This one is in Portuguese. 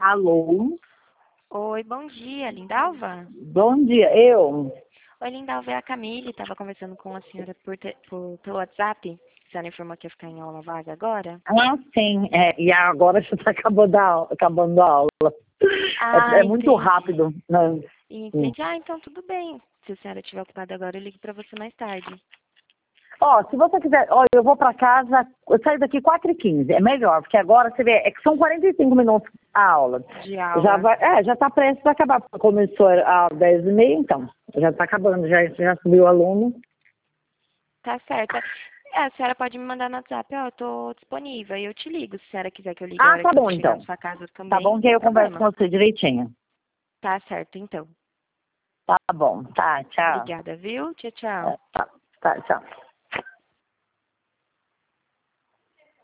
Alô? Oi, bom dia, Lindalva? Bom dia, eu? Oi, Lindalva, é a Camille, estava conversando com a senhora pelo WhatsApp. A senhora informou que ia ficar em aula vaga agora? Ah, sim, e agora você está acabando a aula. É, Ah, é muito entendi. rápido, né? Sim. Entendi. Ah, então tudo bem. Se a senhora estiver ocupada agora, eu ligo para você mais tarde. Ó, se você quiser, ó, eu vou para casa, eu saio daqui 4h15, é melhor, porque agora você vê, é que são 45 minutos a aula. De Já aula. vai, já está prestes a acabar, porque começou às 10h30, então, já está acabando, já subiu o aluno. Tá certo. É, a senhora pode me mandar no WhatsApp, ó, eu tô disponível, e eu te ligo. Se a senhora quiser que eu ligue a Ah, hora tá que eu bom, chegar na então. sua casa Tá também, bom não que aí tem eu converso problema. com você direitinho. Tá certo, então. Tá bom, tá, tchau. Obrigada, viu? Tchau, tchau. Tá, tchau.